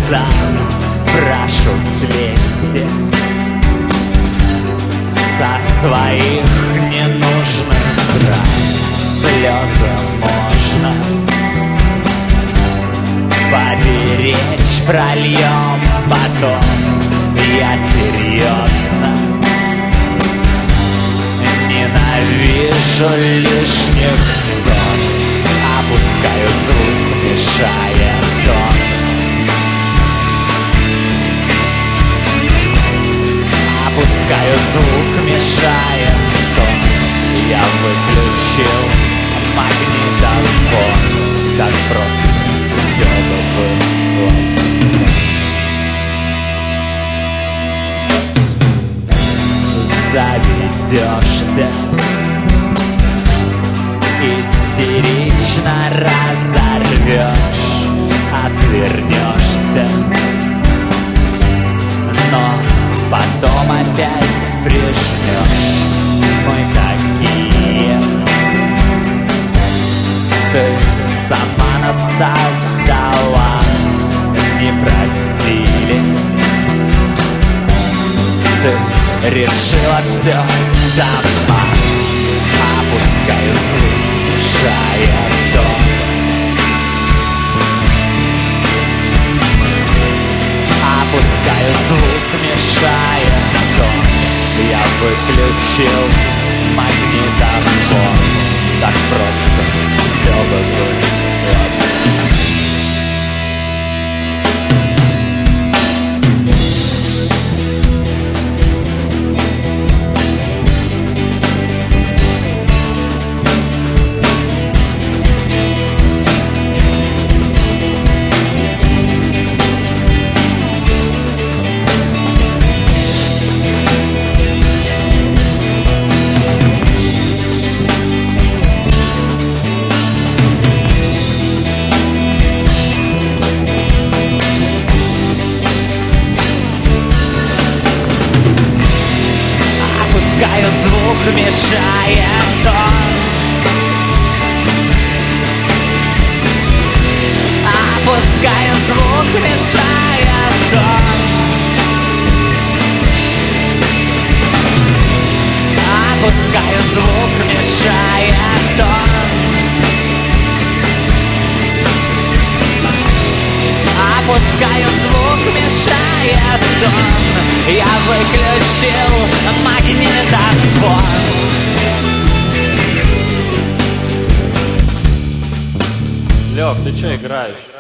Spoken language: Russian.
пацан, прошу слезьте со своих ненужных драм. Слезы можно поберечь, прольем потом. Я серьезно ненавижу лишних ссор. Опускаю звук, мешая тон. Опускаю звук, мешая тон. Я выключил магнитофон. Так просто все бы было. Заведешься, истерично разорвешь, отвернешься, но потом опять прижмешь. Мы такие, ты сама нас создала, не просили. Ты решила все сама. Опускаю звук, мешая тон. Опускаю звук, мешая тон. Я выключил магнитофон. Так просто все бы было. Опускаю звук, мешая тон. Опускаю звук, мешая тон. Опускаю звук, мешая тон. Опускаю звук, мешая тон. Я выключил магнитофон. Лёх, ты чё играешь?